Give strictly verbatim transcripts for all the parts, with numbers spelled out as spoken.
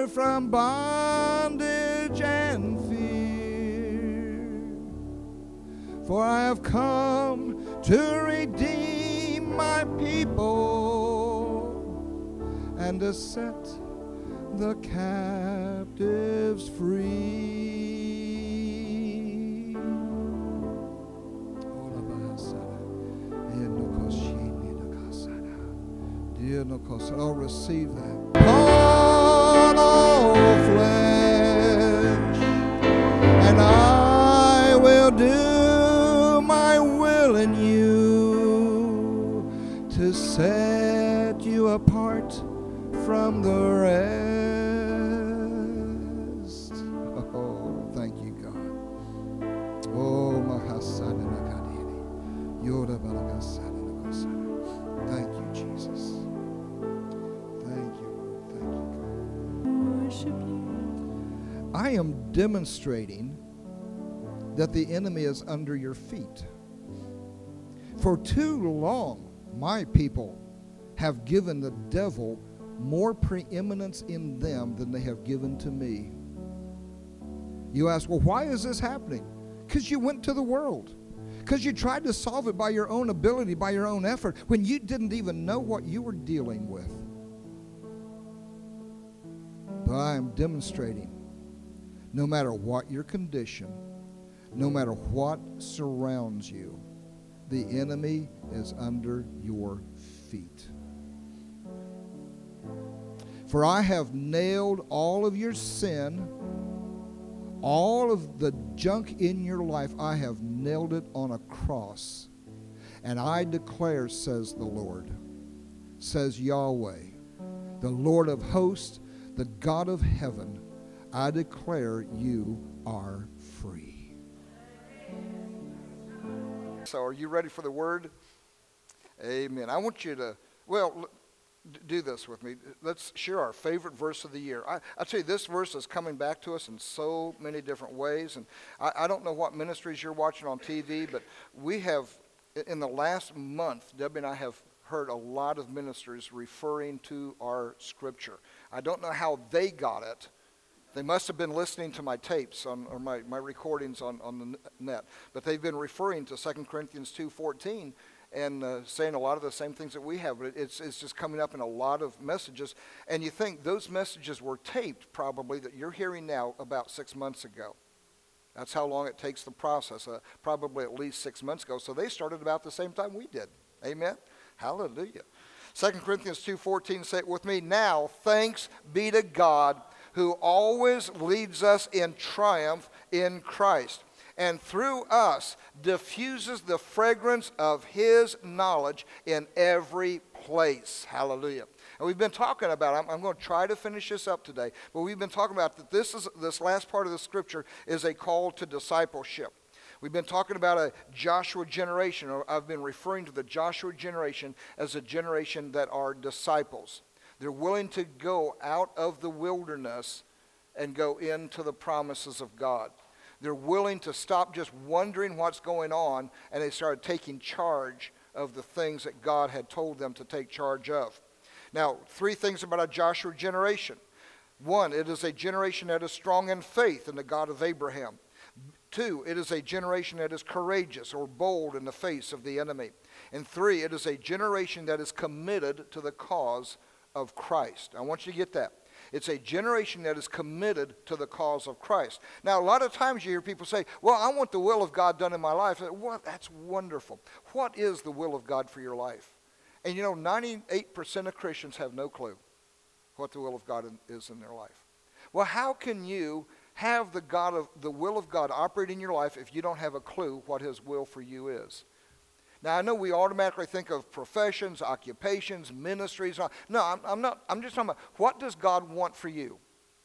from bondage and fear. For I have come to redeem my people and to set the captives free. Oh, receive that. Upon all flesh, and I will do my will in you to set you apart from the rest. Oh, thank you, God. Oh, Mahasana Nakadiri. Yoda Balagasana Nakosana. Thank you, Jesus. Thank you, Lord. Thank you, God. Worship you. I am demonstrating that the enemy is under your feet. For too long, my people have given the devil more preeminence in them than they have given to me. You ask, well, why is this happening? Because you went to the world. Because you tried to solve it by your own ability, by your own effort, when you didn't even know what you were dealing with. But I am demonstrating, no matter what your condition, no matter what surrounds you, the enemy is under your feet. For I have nailed all of your sin, all of the junk in your life, I have nailed it on a cross. And I declare, says the Lord, says Yahweh, the Lord of hosts, the God of heaven, I declare you are free. So are you ready for the word? Amen. I want you to, well, do this with me. Let's share our favorite verse of the year. I, I tell you, this verse is coming back to us in so many different ways. And I, I don't know what ministries you're watching on T V, but we have, in the last month, Debbie and I have heard a lot of ministers referring to our scripture. I don't know how they got it. They must have been listening to my tapes on, or my, my recordings on, on the net. But they've been referring to Second Corinthians two fourteen and uh, saying a lot of the same things that we have. But it's, it's just coming up in a lot of messages. And you think those messages were taped probably that you're hearing now about six months ago. That's how long it takes the process, uh, probably at least six months ago. So they started about the same time we did. Amen? Hallelujah. Second Corinthians two fourteen, say it with me. Now, thanks be to God who always leads us in triumph in Christ, and through us diffuses the fragrance of his knowledge in every place. Hallelujah. And we've been talking about, I'm, I'm going to try to finish this up today, but we've been talking about that this is this last part of the scripture is a call to discipleship. We've been talking about a Joshua generation, or I've been referring to the Joshua generation as a generation that are disciples. They're willing to go out of the wilderness and go into the promises of God. They're willing to stop just wondering what's going on, and they started taking charge of the things that God had told them to take charge of. Now, three things about a Joshua generation. One, it is a generation that is strong in faith in the God of Abraham. Two, it is a generation that is courageous or bold in the face of the enemy. And three, it is a generation that is committed to the cause of Christ. I want you to get that. It's a generation that is committed to the cause of Christ. Now, a lot of times you hear people say, well, I want the will of God done in my life. Well, that's wonderful. What is the will of God for your life? And you know, ninety-eight percent of Christians have no clue what the will of God is in their life. Well, how can you have the God of the will of God operate in your life if you don't have a clue what his will for you is? Now, I know we automatically think of professions, occupations, ministries. No, I'm, I'm not. I'm just talking about what does God want for you?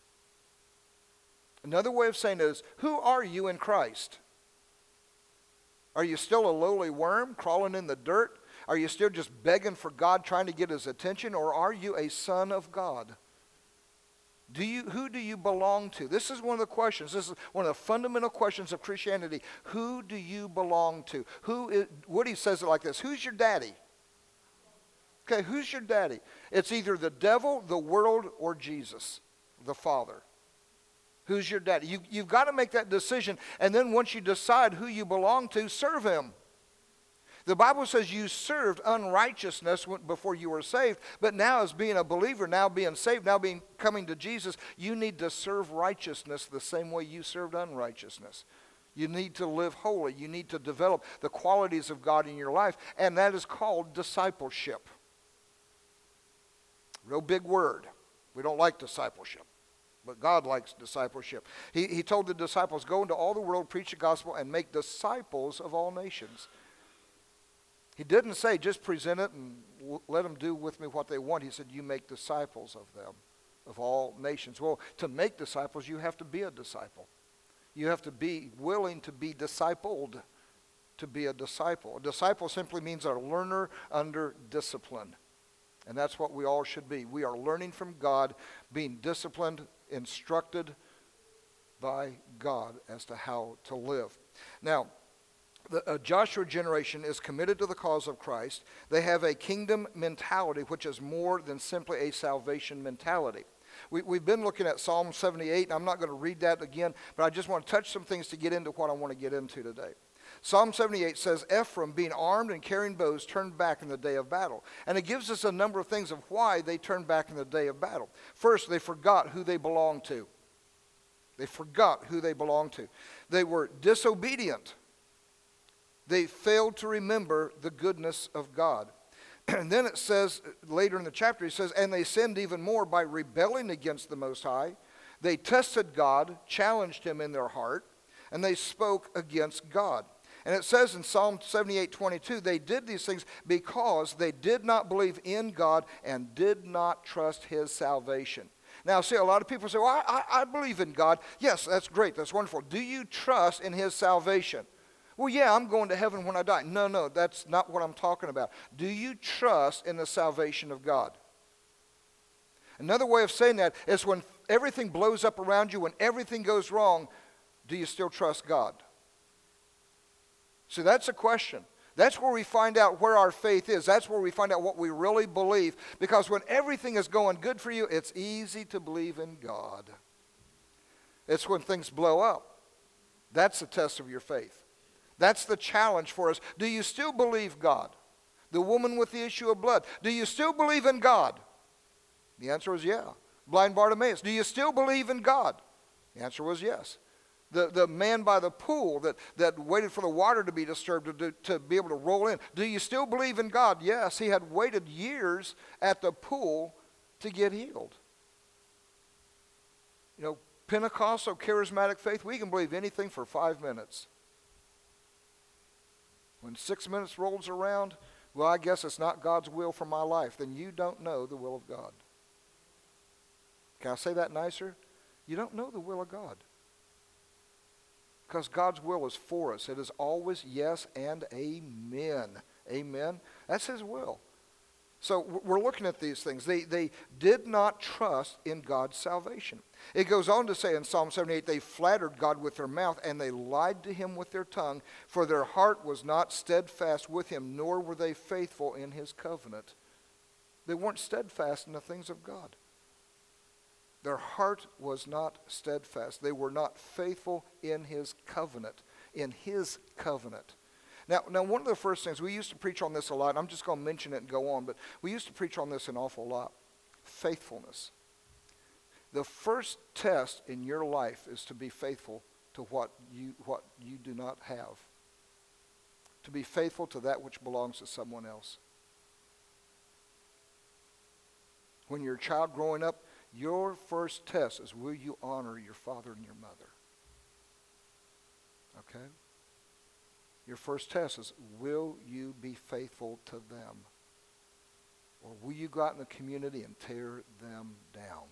Another way of saying it is, who are you in Christ? Are you still a lowly worm crawling in the dirt? Are you still just begging for God, trying to get his attention? Or are you a son of God? Do you, who do you belong to? This is one of the questions. This is one of the fundamental questions of Christianity. Who do you belong to? Who is, Woody says it like this. Who's your daddy? Okay, who's your daddy? It's either the devil, the world, or Jesus. the Father? Who's your daddy? You, you've got to make that decision. And then once you decide who you belong to, serve him. The Bible says you served unrighteousness before you were saved, but now as being a believer, now being saved, now being coming to Jesus, you need to serve righteousness the same way you served unrighteousness. You need to live holy. You need to develop the qualities of God in your life, and that is called discipleship. Real big word. We don't like discipleship, but God likes discipleship. He, he told the disciples, go into all the world, preach the gospel, and make disciples of all nations. He didn't say just present it and let them do with me what they want. He said you make disciples of them, of all nations. Well, to make disciples, you have to be a disciple. You have to be willing to be discipled to be a disciple. A disciple simply means a learner under discipline. And that's what we all should be. We are learning from God, being disciplined, instructed by God as to how to live. Now, The uh, Joshua generation is committed to the cause of Christ. They have a kingdom mentality, which is more than simply a salvation mentality. We, we've been looking at Psalm seventy-eight, and I'm not going to read that again, but I just want to touch some things to get into what I want to get into today. Psalm seventy-eight says, Ephraim, being armed and carrying bows, turned back in the day of battle. And it gives us a number of things of why they turned back in the day of battle. First, they forgot who they belonged to. They forgot who they belonged to. They were disobedient. They failed to remember the goodness of God. And then it says, later in the chapter, he says, and they sinned even more by rebelling against the Most High. They tested God, challenged him in their heart, and they spoke against God. And it says in Psalm seventy-eight twenty-two, they did these things because they did not believe in God and did not trust his salvation. Now, see, a lot of people say, well, I, I, I believe in God. Yes, that's great. That's wonderful. Do you trust in his salvation? Well, yeah, I'm going to heaven when I die. No, no, that's not what I'm talking about. Do you trust in the salvation of God? Another way of saying that is when everything blows up around you, when everything goes wrong, do you still trust God? See, that's a question. That's where we find out where our faith is. That's where we find out what we really believe. Because when everything is going good for you, it's easy to believe in God. It's when things blow up. That's the test of your faith. That's the challenge for us. Do you still believe God? The woman with the issue of blood. Do you still believe in God? The answer was yeah. Blind Bartimaeus. Do you still believe in God? The answer was yes. The, the man by the pool that, that waited for the water to be disturbed to, to be able to roll in. Do you still believe in God? Yes. He had waited years at the pool to get healed. You know, Pentecostal charismatic faith, we can believe anything for five minutes. When six minutes rolls around, well, I guess it's not God's will for my life. Then you don't know the will of God. Can I say that nicer? You don't know the will of God. Because God's will is for us. It is always yes and amen. Amen. That's his will. So we're looking at these things. They, they did not trust in God's salvation. It goes on to say in Psalm seventy-eight, they flattered God with their mouth and they lied to him with their tongue, for their heart was not steadfast with him, nor were they faithful in his covenant. They weren't steadfast in the things of God. Their heart was not steadfast. They were not faithful in his covenant, in his covenant. Now, now, one of the first things, we used to preach on this a lot, and I'm just going to mention it and go on, but we used to preach on this an awful lot. Faithfulness. The first test in your life is to be faithful to what you, what you do not have. To be faithful to that which belongs to someone else. When you're a child growing up, your first test is, will you honor your father and your mother? Okay? Your first test is, will you be faithful to them? Or will you go out in the community and tear them down?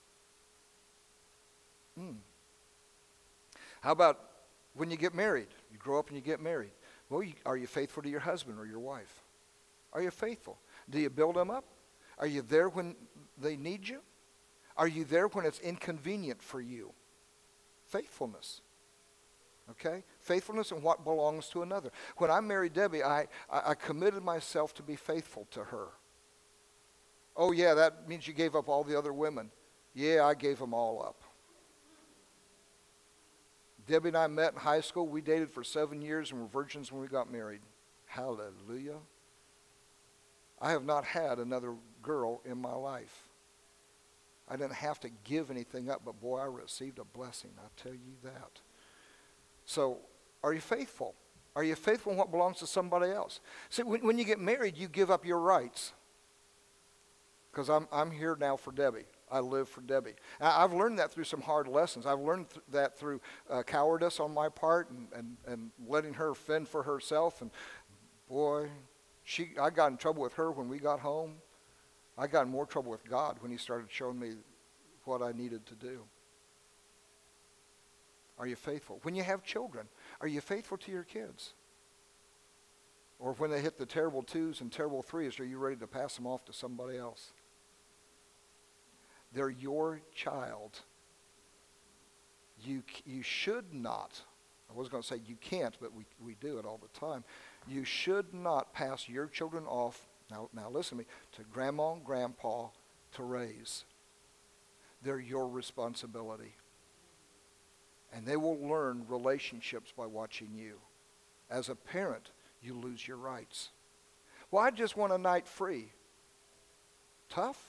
Hmm. How about when you get married? You grow up and you get married. Well, you, are you faithful to your husband or your wife? Are you faithful? Do you build them up? Are you there when they need you? Are you there when it's inconvenient for you? Faithfulness. Okay? Faithfulness in what belongs to another. When I married Debbie, I, I, I committed myself to be faithful to her. Oh yeah, that means you gave up all the other women. Yeah, I gave them all up. Debbie and I met in high school. We dated for seven years and were virgins when we got married. Hallelujah. I have not had another girl in my life. I didn't have to give anything up, but boy, I received a blessing. I tell you that. So, are you faithful? Are you faithful in what belongs to somebody else? See, when, when you get married, you give up your rights. Because I'm, I'm here now for Debbie. I live for Debbie. I, I've learned that through some hard lessons. I've learned th- that through uh, cowardice on my part and, and, and letting her fend for herself. And boy, she I got in trouble with her when we got home. I got in more trouble with God when he started showing me what I needed to do. Are you faithful? When you have children, are you faithful to your kids? Or when they hit the terrible twos and terrible threes, are you ready to pass them off to somebody else? They're your child. You you should not, I was going to say you can't, but we, we do it all the time. You should not pass your children off, now, now listen to me, to grandma and grandpa to raise. They're your responsibility. And they will learn relationships by watching you. As a parent, you lose your rights. Well, I just want a night free. Tough.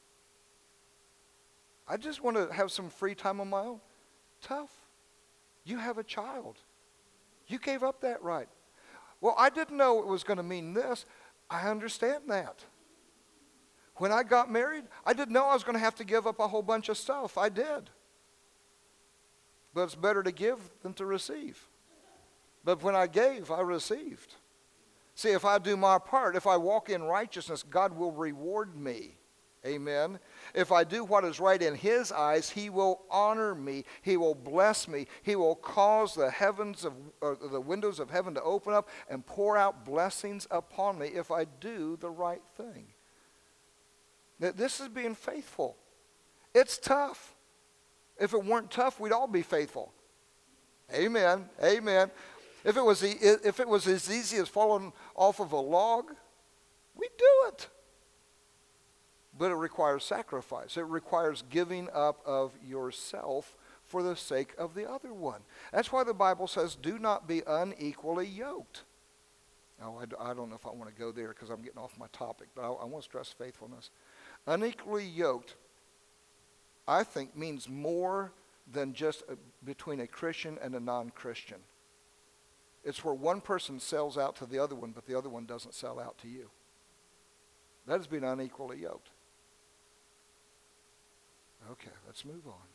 I just want to have some free time on my own. Tough. You have a child. You gave up that right. Well, I didn't know it was going to mean this. I understand that. When I got married, I didn't know I was going to have to give up a whole bunch of stuff. I did. But it's better to give than to receive. But when I gave, I received. See, if I do my part, if I walk in righteousness, God will reward me. Amen. If I do what is right in his eyes, he will honor me. He will bless me. He will cause the heavens of or the windows of heaven to open up and pour out blessings upon me if I do the right thing. This is being faithful. It's tough. If it weren't tough, we'd all be faithful. Amen. Amen. If it was if it was as easy as falling off of a log, we'd do it. But it requires sacrifice. It requires giving up of yourself for the sake of the other one. That's why the Bible says, do not be unequally yoked. Now, I, I don't know if I want to go there because I'm getting off my topic, but I, I want to stress faithfulness. Unequally yoked, I think, means more than just a, between a Christian and a non-Christian. It's where one person sells out to the other one, but the other one doesn't sell out to you. That is being unequally yoked. Okay, let's move on.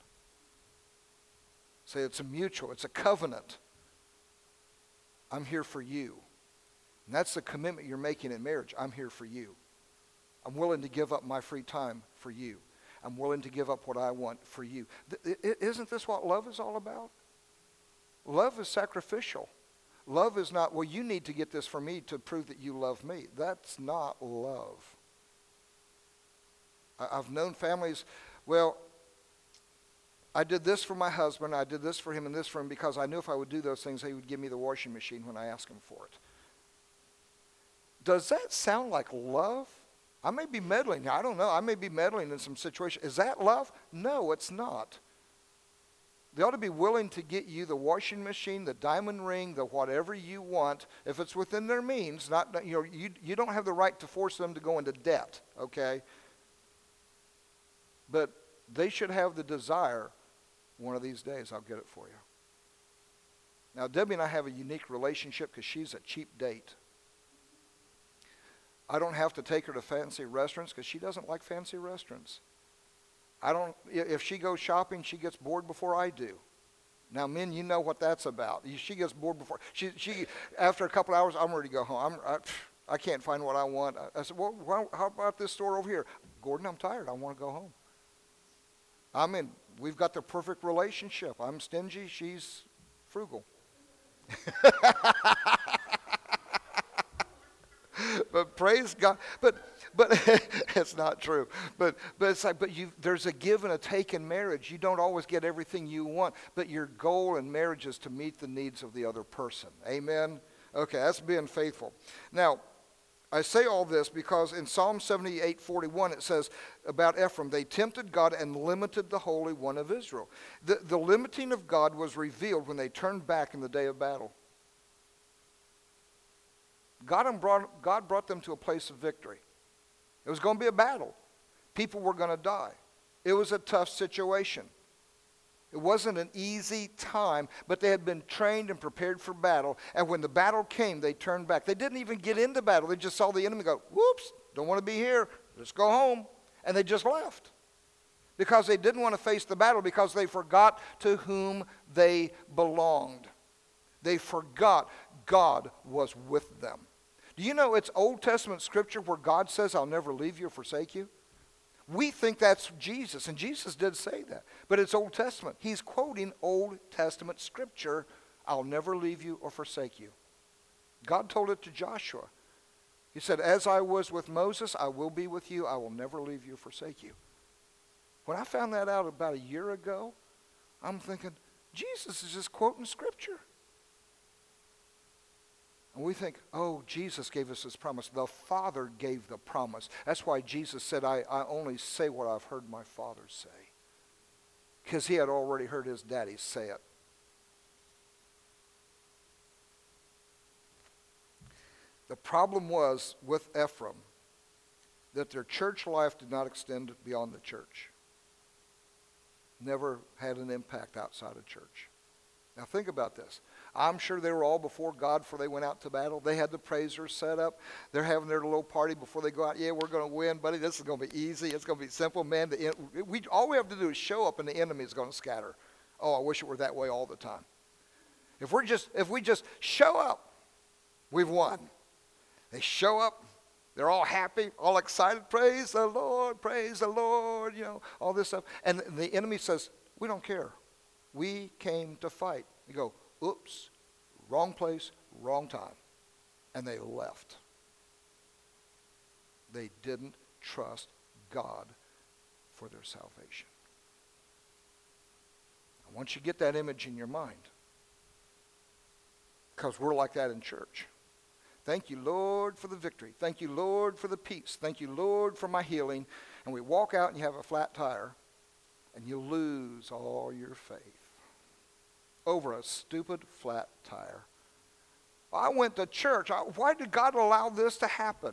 Say it's a mutual, it's a covenant. I'm here for you. And that's the commitment you're making in marriage. I'm here for you. I'm willing to give up my free time for you. I'm willing to give up what I want for you. Th- isn't this what love is all about? Love is sacrificial. Love is not, well, you need to get this for me to prove that you love me. That's not love. I- I've known families, well, I did this for my husband, I did this for him and this for him because I knew if I would do those things, he would give me the washing machine when I asked him for it. Does that sound like love? I may be meddling. I don't know. I may be meddling in some situation. Is that love? No, it's not. They ought to be willing to get you the washing machine, the diamond ring, the whatever you want, if it's within their means. Not, you know, you, you don't have the right to force them to go into debt, okay? But they should have the desire, one of these days I'll get it for you. Now, Debbie and I have a unique relationship because she's a cheap date. I don't have to take her to fancy restaurants because she doesn't like fancy restaurants. I don't, if she goes shopping, she gets bored before I do. Now, men, you know what that's about. She gets bored before, she, she after a couple hours, I'm ready to go home. I'm, I, I can't find what I want. I, I said, well, well, how about this store over here? Gordon, I'm tired. I want to go home. I mean, we've got the perfect relationship. I'm stingy. She's frugal. But praise God. But but it's not true. But but it's like but you there's a give and a take in marriage. You don't always get everything you want, but your goal in marriage is to meet the needs of the other person. Amen. Okay, that's being faithful. Now, I say all this because in Psalm seventy-eight forty-one it says about Ephraim, they tempted God and limited the Holy One of Israel. The, the limiting of God was revealed when they turned back in the day of battle. God brought, God brought them to a place of victory. It was going to be a battle. People were going to die. It was a tough situation. It wasn't an easy time, but they had been trained and prepared for battle. And when the battle came, they turned back. They didn't even get into battle. They just saw the enemy go, whoops, don't want to be here. Let's go home. And they just left. Because they didn't want to face the battle, because they forgot to whom they belonged. They forgot God was with them. Do you know it's Old Testament scripture where God says, I'll never leave you or forsake you? We think that's Jesus, and Jesus did say that. But it's Old Testament. He's quoting Old Testament scripture, I'll never leave you or forsake you. God told it to Joshua. He said, as I was with Moses, I will be with you. I will never leave you or forsake you. When I found that out about a year ago, I'm thinking, Jesus is just quoting scripture. And we think, oh, Jesus gave us this promise. The Father gave the promise. That's why Jesus said, I, I only say what I've heard my Father say. Because he had already heard his daddy say it. The problem was with Ephraim that their church life did not extend beyond the church. Never had an impact outside of church. Now think about this. I'm sure they were all before God before they went out to battle. They had the praisers set up. They're having their little party before they go out. Yeah, we're going to win, buddy. This is going to be easy. It's going to be simple. Man, the, we, all we have to do is show up and the enemy is going to scatter. Oh, I wish it were that way all the time. If, we're just, if we just show up, we've won. They show up. They're all happy, all excited. Praise the Lord, praise the Lord, you know, all this stuff. And the enemy says, we don't care. We came to fight. You go, oops, wrong place, wrong time. And they left. They didn't trust God for their salvation. I want you to get that image in your mind. Because we're like that in church. Thank you, Lord, for the victory. Thank you, Lord, for the peace. Thank you, Lord, for my healing. And we walk out and you have a flat tire and you lose all your faith over a stupid flat tire. I went to church. I, why did God allow this to happen?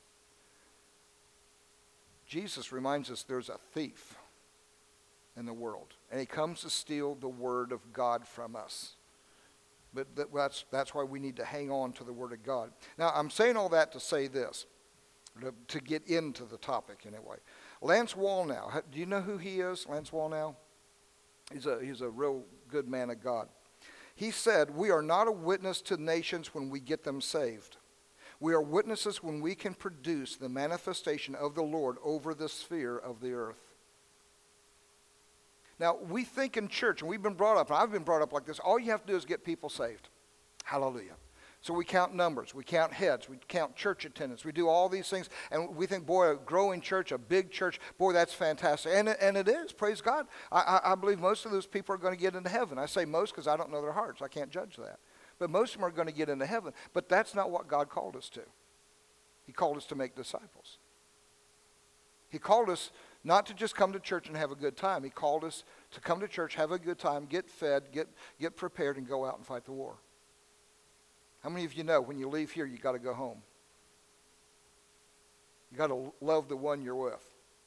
Jesus reminds us there's a thief in the world, and he comes to steal the word of God from us. But that, that's, that's why we need to hang on to the word of God. Now, I'm saying all that to say this, to, to get into the topic anyway. Lance Wallnau, do you know who he is, Lance Wallnau? He's a, he's a real good man of God. He said, we are not a witness to nations when we get them saved. We are witnesses when we can produce the manifestation of the Lord over the sphere of the earth. Now, we think in church, and we've been brought up, and I've been brought up like this, all you have to do is get people saved. Hallelujah. So we count numbers, we count heads, we count church attendance, we do all these things, and we think, boy, a growing church, a big church, boy, that's fantastic. And it, and it is, praise God. I, I, I believe most of those people are going to get into heaven. I say most because I don't know their hearts. I can't judge that. But most of them are going to get into heaven. But that's not what God called us to. He called us to make disciples. He called us not to just come to church and have a good time. He called us to come to church, have a good time, get fed, get, get prepared, and go out and fight the war. How many of you know when you leave here, you got to go home? You got to love the one you're with.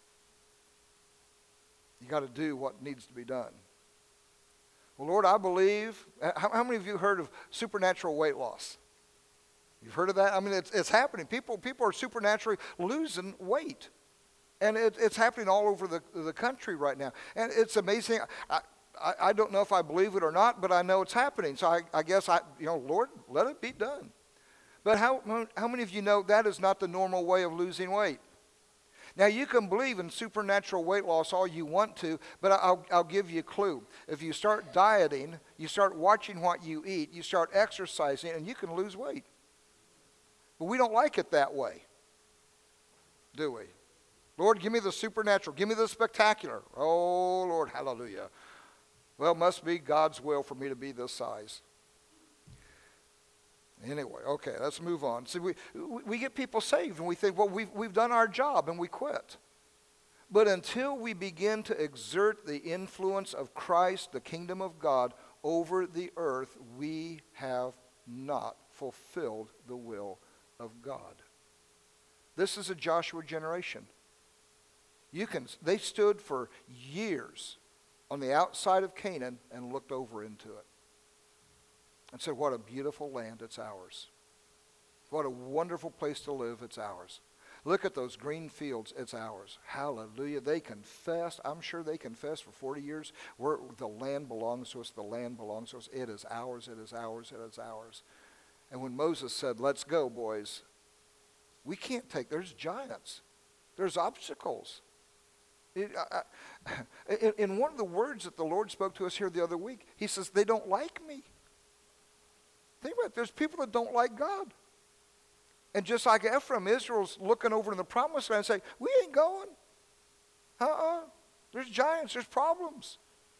You got to do what needs to be done. Well, Lord, I believe. How, how many of you heard of supernatural weight loss? You've heard of that? I mean, it's, it's happening. People, people are supernaturally losing weight. And it, it's happening all over the, the country right now. And it's amazing. I, I, I don't know if I believe it or not, but I know it's happening. So I, I guess, I, you know, Lord, let it be done. But how, how many of you know that is not the normal way of losing weight? Now, you can believe in supernatural weight loss all you want to, but I'll, I'll give you a clue. If you start dieting, you start watching what you eat, you start exercising, and you can lose weight. But we don't like it that way, do we? Lord, give me the supernatural. Give me the spectacular. Oh, Lord, hallelujah. Well, it must be God's will for me to be this size. Anyway, okay, let's move on. See, we, we get people saved and we think, well, we've, we've done our job and we quit. But until we begin to exert the influence of Christ, the kingdom of God, over the earth, we have not fulfilled the will of God. This is a Joshua generation. You can, they stood for years on the outside of Canaan and looked over into it and said, what a beautiful land, it's ours. What a wonderful place to live, it's ours. Look at those green fields, it's ours. Hallelujah. They confessed, I'm sure they confessed for forty years, We're, the land belongs to us, the land belongs to us. It is ours, it is ours, it is ours. And when Moses said, let's go, boys, we can't take, there's giants. There's obstacles. It, I, I, in, in one of the words that the Lord spoke to us here the other week, he says, they don't like me. Think about it. There's people that don't like God. And just like Ephraim, Israel's looking over in the promised land and saying, we ain't going. Uh-uh. There's giants. There's problems.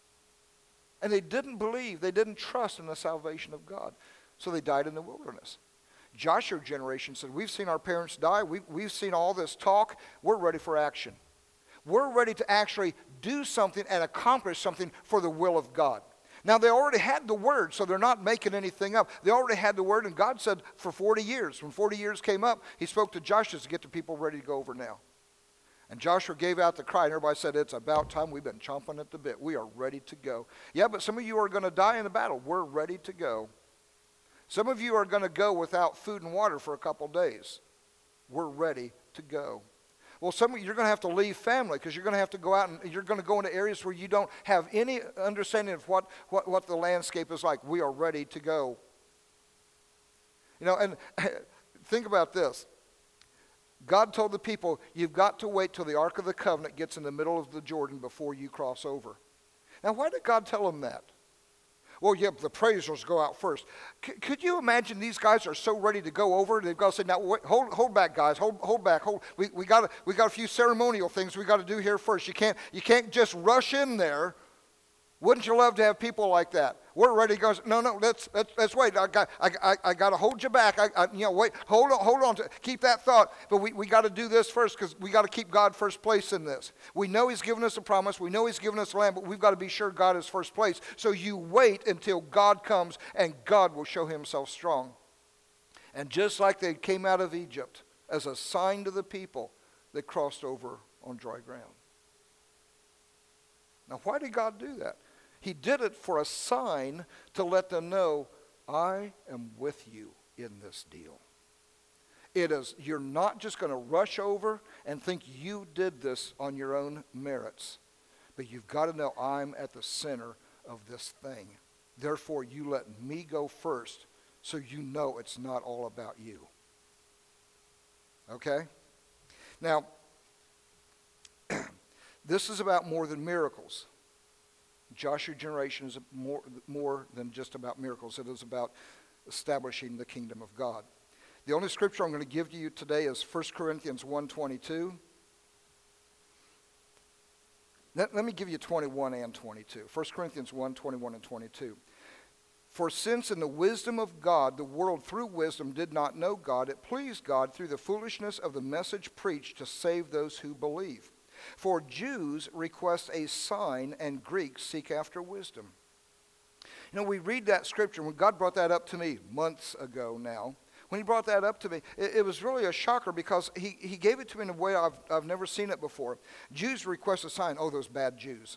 And they didn't believe. They didn't trust in the salvation of God. So they died in the wilderness. Joshua's generation said, we've seen our parents die. We've, we've seen all this talk. We're ready for action. We're ready to actually do something and accomplish something for the will of God. Now, they already had the word, so they're not making anything up. They already had the word, and God said for forty years. When forty years came up, he spoke to Joshua to get the people ready to go over now. And Joshua gave out the cry, and everybody said, it's about time. We've been chomping at the bit. We are ready to go. Yeah, but some of you are going to die in the battle. We're ready to go. Some of you are going to go without food and water for a couple days. We're ready to go. Well, some of you, you're going to have to leave family because you're going to have to go out and you're going to go into areas where you don't have any understanding of what, what, what the landscape is like. We are ready to go. You know, and think about this. God told the people, you've got to wait till the Ark of the Covenant gets in the middle of the Jordan before you cross over. Now, why did God tell them that? Well, yeah, the praisers go out first. C- could you imagine these guys are so ready to go over? They've got to say, now, wait, hold, hold back, guys. Hold, hold back. Hold. We, we got, we got a few ceremonial things we got to do here first. You can't, you can't just rush in there. Wouldn't you love to have people like that? We're ready to go. No, no, let's let's, let's wait. I got I, I, I got to hold you back. I, I you know wait. Hold on, hold on. To, keep that thought. But we, we got to do this first because we got to keep God first place in this. We know He's given us a promise. We know He's given us land, but we've got to be sure God is first place. So you wait until God comes, and God will show Himself strong. And just like they came out of Egypt as a sign to the people, they crossed over on dry ground. Now, why did God do that? He did it for a sign to let them know, I am with you in this deal. It is, you're not just going to rush over and think you did this on your own merits, but you've got to know I'm at the center of this thing. Therefore, you let me go first so you know it's not all about you. Okay? Now, this is about more than miracles. Joshua's generation is more, more than just about miracles. It is about establishing the kingdom of God. The only scripture I'm going to give to you today is First Corinthians one twenty-two. Let, let me give you twenty-one and twenty-two. First Corinthians one, twenty-one and twenty-two. For since in the wisdom of God, the world through wisdom did not know God, it pleased God through the foolishness of the message preached to save those who believe. For Jews request a sign, and Greeks seek after wisdom. You know, we read that scripture. When God brought that up to me months ago now, when he brought that up to me, it, it was really a shocker because he, he gave it to me in a way I've, I've never seen it before. Jews request a sign. Oh, those bad Jews.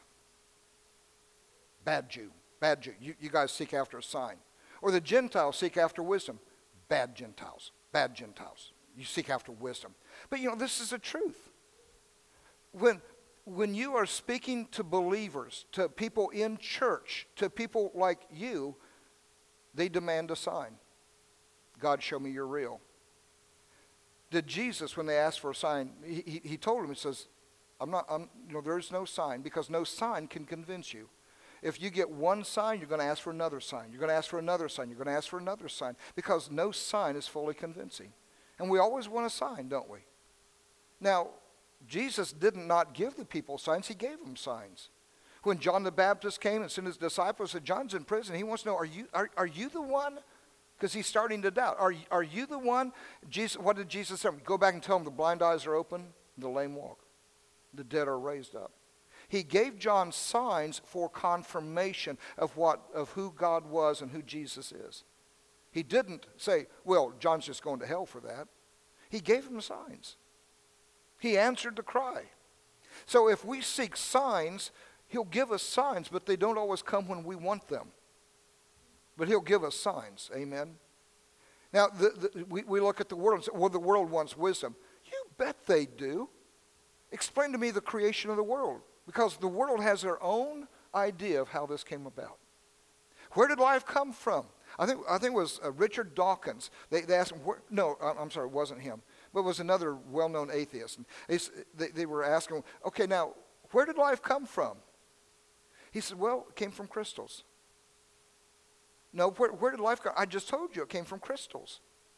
Bad Jew. Bad Jew. You, you guys seek after a sign. Or the Gentiles seek after wisdom. Bad Gentiles. Bad Gentiles. You seek after wisdom. But, you know, this is the truth. When, when you are speaking to believers, to people in church, to people like you, they demand a sign. God, show me you're real. Did Jesus, when they asked for a sign, he, he, he told them, he says, I'm not, I'm, you know, there's no sign because no sign can convince you. If you get one sign, you're going to ask for another sign. You're going to ask for another sign. You're going to ask for another sign because no sign is fully convincing. And we always want a sign, don't we? Now, Jesus did not give the people signs. He gave them signs. When John the Baptist came and sent his disciples, said, John's in prison. He wants to know, are you, are, are you the one because he's starting to doubt. Are, are you the one? Jesus, what did Jesus say? Go back and tell him the blind eyes are open, the lame walk, the dead are raised up. He gave John signs for confirmation of what of who God was and who Jesus is. He didn't say, well, John's just going to hell for that. He gave him signs. He answered the cry. So if we seek signs, he'll give us signs, but they don't always come when we want them. But he'll give us signs. Amen. Now, the, the, we, we look at the world and say, well, the world wants wisdom. You bet they do. Explain to me the creation of the world. Because the world has their own idea of how this came about. Where did life come from? I think I think it was uh, Richard Dawkins. They, they asked him, where, no, I'm sorry, it wasn't him. But it was another well-known atheist. And they, they, they were asking, okay, now, where did life come from? He said, well, it came from crystals. No, where, where did life come? I just told you it came from crystals.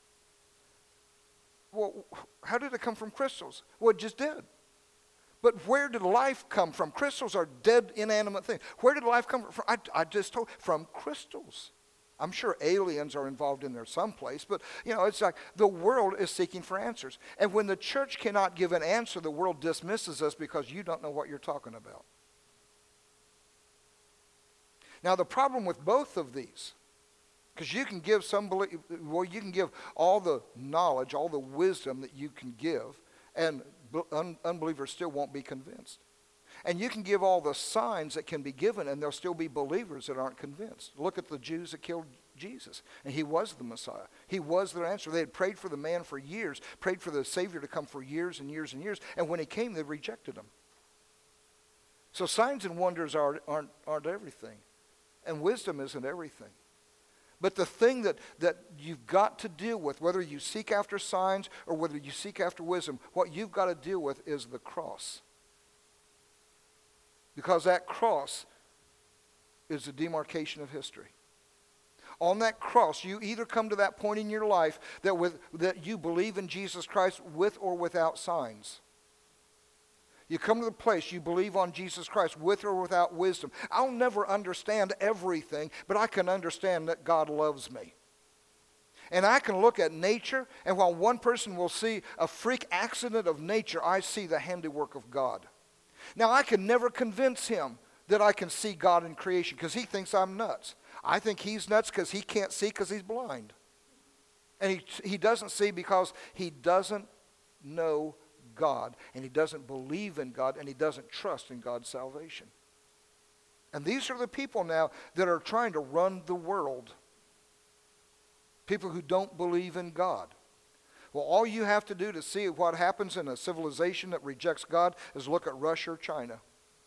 Well, how did it come from crystals? Well, it just did. But where did life come from? Crystals are dead, inanimate things. Where did life come from? I, I just told from crystals. I'm sure aliens are involved in there someplace, but you know, it's like the world is seeking for answers. And when the church cannot give an answer, the world dismisses us because you don't know what you're talking about. Now, the problem with both of these, because you can give some, well, you can give all the knowledge, all the wisdom that you can give, and un- unbelievers still won't be convinced. And you can give all the signs that can be given, and there'll still be believers that aren't convinced. Look at the Jews that killed Jesus, and he was the Messiah. He was their answer. They had prayed for the man for years, prayed for the Savior to come for years and years and years, and when he came, they rejected him. So signs and wonders are, aren't, aren't everything, and wisdom isn't everything. But the thing that, that you've got to deal with, whether you seek after signs or whether you seek after wisdom, what you've got to deal with is the cross. Because that cross is the demarcation of history. On that cross, you either come to that point in your life that, with, that you believe in Jesus Christ with or without signs. You come to the place you believe on Jesus Christ with or without wisdom. I'll never understand everything, but I can understand that God loves me. And I can look at nature, and while one person will see a freak accident of nature, I see the handiwork of God. Now, I can never convince him that I can see God in creation because he thinks I'm nuts. I think he's nuts because he can't see because he's blind. And he, he doesn't see because he doesn't know God, and he doesn't believe in God, and he doesn't trust in God's salvation. And these are the people now that are trying to run the world. People who don't believe in God. Well, all you have to do to see what happens in a civilization that rejects God is look at Russia or China.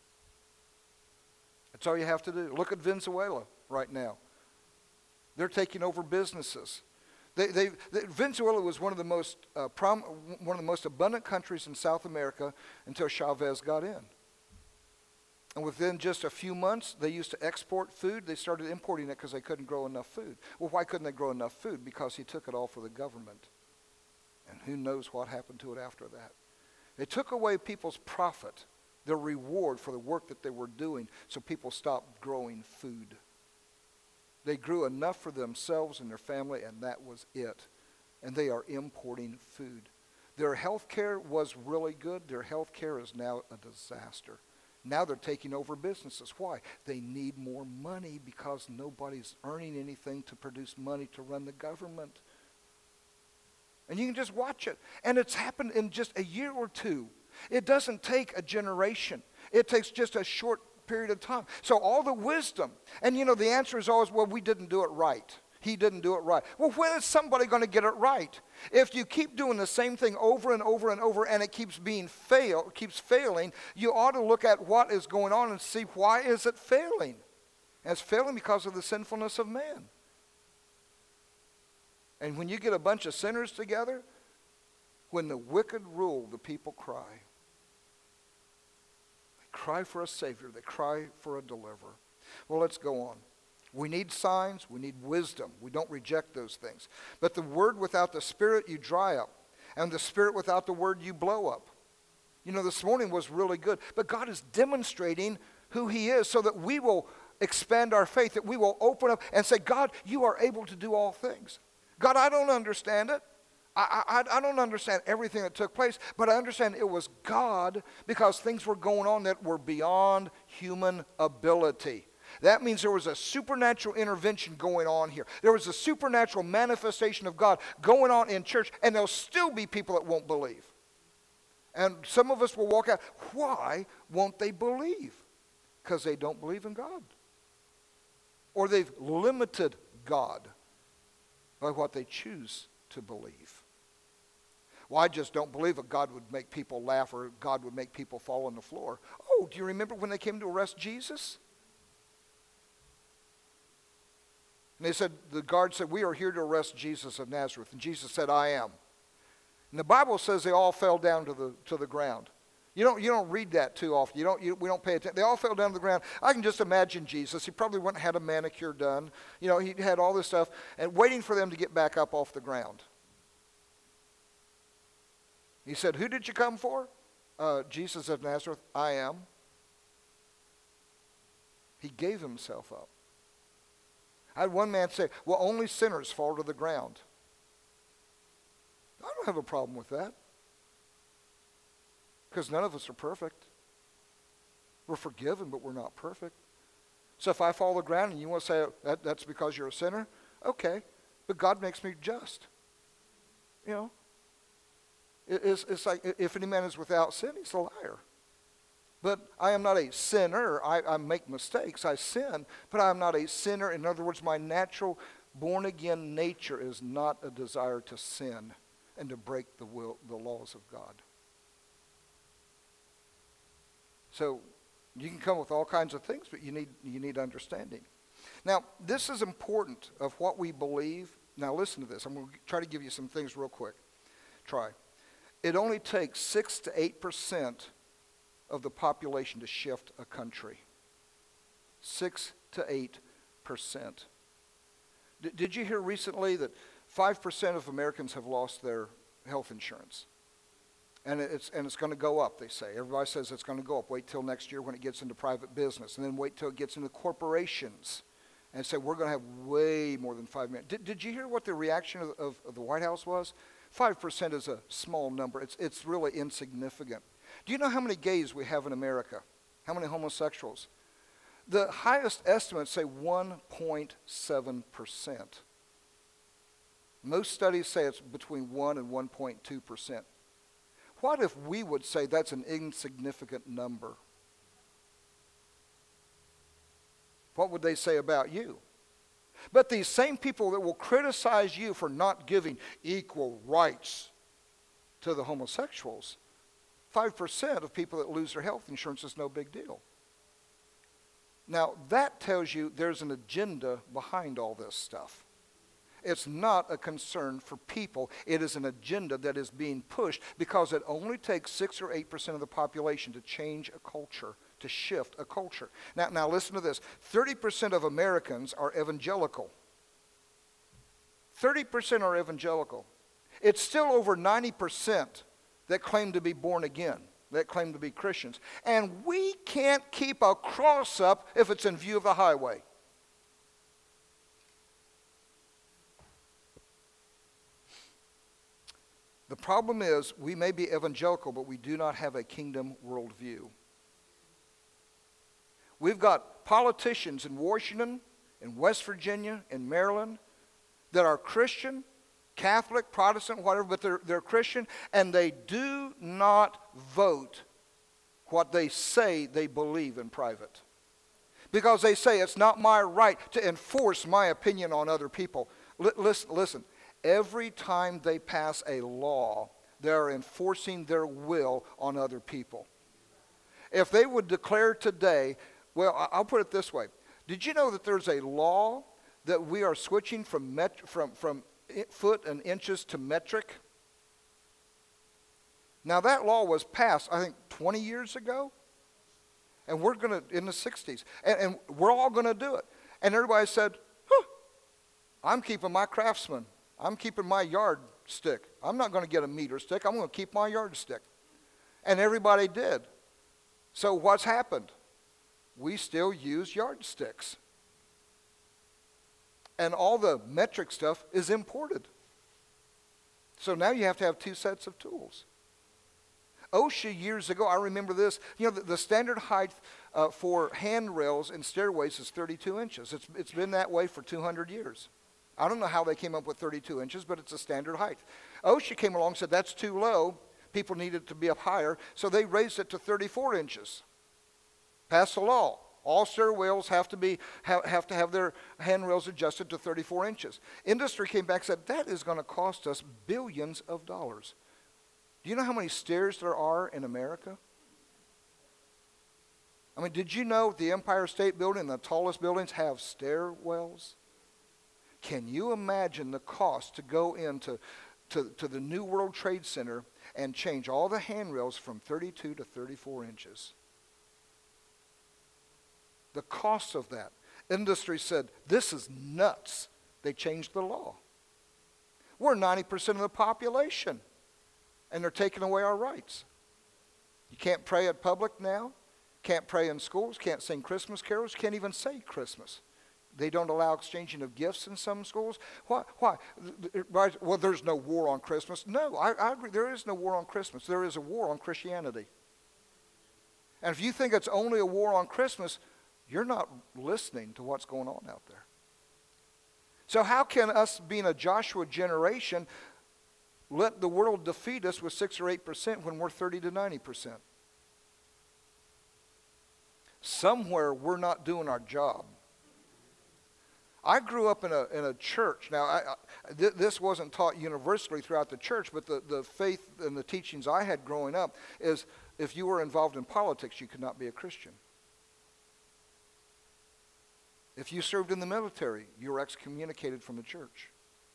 That's all you have to do. Look at Venezuela right now. They're taking over businesses. They, they, they, Venezuela was one of the most uh, prom, one of the most abundant countries in South America until Chavez got in. And within just a few months, they used to export food. They started importing it because they couldn't grow enough food. Well, why couldn't they grow enough food? Because he took it all for the government. And who knows what happened to it after that. They took away people's profit, their reward for the work that they were doing, so people stopped growing food. They grew enough for themselves and their family, and that was it. And they are importing food. Their health care was really good. Their health care is now a disaster. Now they're taking over businesses. Why? They need more money because nobody's earning anything to produce money to run the government. And you can just watch it. And it's happened in just a year or two. It doesn't take a generation. It takes just a short period of time. So all the wisdom, and you know, the answer is always, well, we didn't do it right. He didn't do it right. Well, when is somebody going to get it right? If you keep doing the same thing over and over and over and it keeps being fail, keeps failing, you ought to look at what is going on and see why is it failing. And it's failing because of the sinfulness of man. And when you get a bunch of sinners together, when the wicked rule, the people cry. They cry for a Savior. They cry for a deliverer. Well, let's go on. We need signs. We need wisdom. We don't reject those things. But the word without the Spirit, you dry up. And the Spirit without the word, you blow up. You know, this morning was really good. But God is demonstrating who he is so that we will expand our faith, that we will open up and say, God, you are able to do all things. God, I don't understand it. I, I, I don't understand everything that took place, but I understand it was God because things were going on that were beyond human ability. That means there was a supernatural intervention going on here. There was a supernatural manifestation of God going on in church, and there'll still be people that won't believe. And some of us will walk out. Why won't they believe? Because they don't believe in God. Or they've limited God by what they choose to believe. Well, I just don't believe that God would make people laugh or God would make people fall on the floor. Oh, do you remember when they came to arrest Jesus? And they said, the guard said, we are here to arrest Jesus of Nazareth. And Jesus said, I am. And the Bible says they all fell down to the to the ground. You don't you don't read that too often. You don't you, we don't pay attention. They all fell down to the ground. I can just imagine Jesus. He probably went and had a manicure done. You know, he had all this stuff and waiting for them to get back up off the ground. He said, who did you come for? Uh, Jesus of Nazareth, I am. He gave himself up. I had one man say, well, only sinners fall to the ground. I don't have a problem with that. Because none of us are perfect. We're forgiven, but we're not perfect. So if I fall to the ground and you want to say that, that's because you're a sinner, okay. But God makes me just. You know. It, it's, it's like if any man is without sin, he's a liar. But I am not a sinner. I, I make mistakes. I sin. But I am not a sinner. In other words, my natural born-again nature is not a desire to sin and to break the will, the laws of God. So you can come with all kinds of things, but you need you need understanding. Now, this is important of what we believe. Now, listen to this. I'm going to try to give you some things real quick. Try. It only takes six to eight percent of the population to shift a country. Six to eight percent. D- did you hear recently that five percent of Americans have lost their health insurance? And it's and it's going to go up, they say. Everybody says it's going to go up. Wait till next year when it gets into private business. And then wait till it gets into corporations. And say, we're going to have way more than five million. Did, did you hear what the reaction of, of, of the White House was? five percent is a small number. It's, it's really insignificant. Do you know how many gays we have in America? How many homosexuals? The highest estimates say one point seven percent. Most studies say it's between one and one point two percent. What if we would say that's an insignificant number? What would they say about you? But these same people that will criticize you for not giving equal rights to the homosexuals, five percent of people that lose their health insurance is no big deal. Now, that tells you there's an agenda behind all this stuff. It's not a concern for people. It is an agenda that is being pushed because it only takes six or eight percent of the population to change a culture, to shift a culture. Now, now listen to this. thirty percent of Americans are evangelical. thirty percent are evangelical. It's still over ninety percent that claim to be born again, that claim to be Christians. And we can't keep a cross up if it's in view of the highway. The problem is we may be evangelical, but we do not have a kingdom worldview. We've got politicians in Washington, in West Virginia, in Maryland that are Christian, Catholic, Protestant, whatever, but they're, they're Christian, and they do not vote what they say they believe in private. Because they say it's not my right to enforce my opinion on other people. L- listen, listen. Every time they pass a law, they're enforcing their will on other people. If they would declare today, well, I'll put it this way. Did you know that there's a law that we are switching from met, from, from foot and inches to metric? Now, that law was passed, I think, twenty years ago. And we're going to, in the sixties. And, and we're all going to do it. And everybody said, huh, I'm keeping my Craftsman. I'm keeping my yardstick. I'm not going to get a meter stick. I'm going to keep my yardstick. And everybody did. So what's happened? we still use yardsticks. And all the metric stuff is imported. So now you have to have two sets of tools. OSHA years ago, I remember this, you know, the, the standard height uh, for handrails and stairways is thirty-two inches. It's, it's been that way for two hundred years. I don't know how they came up with thirty-two inches, but it's a standard height. OSHA came along and said that's too low. People needed to be up higher, so they raised it to thirty-four inches. Passed a law. All stairwells have to be have, have to have their handrails adjusted to thirty-four inches. Industry came back and said that is going to cost us billions of dollars. Do you know how many stairs there are in America? I mean, did you know the Empire State Building, the tallest buildings, have stairwells? Can you imagine the cost to go into to, to the New World Trade Center and change all the handrails from thirty-two to thirty-four inches? The cost of that. Industry said, this is nuts. They changed the law. We're ninety percent of the population, and they're taking away our rights. You can't pray at public now, can't pray in schools, can't sing Christmas carols, can't even say Christmas. They don't allow exchanging of gifts in some schools. Why? Why? Well, there's no war on Christmas. No, I, I agree. There is no war on Christmas. There is a war on Christianity. And if you think it's only a war on Christmas, you're not listening to what's going on out there. So how can us, being a Joshua generation, let the world defeat us with six or eight percent when we're thirty to ninety percent? Somewhere we're not doing our job. I grew up in a in a church. Now, I, I, th- this wasn't taught universally throughout the church, but the, the faith and the teachings I had growing up is if you were involved in politics, you could not be a Christian. If you served in the military, you were excommunicated from the church.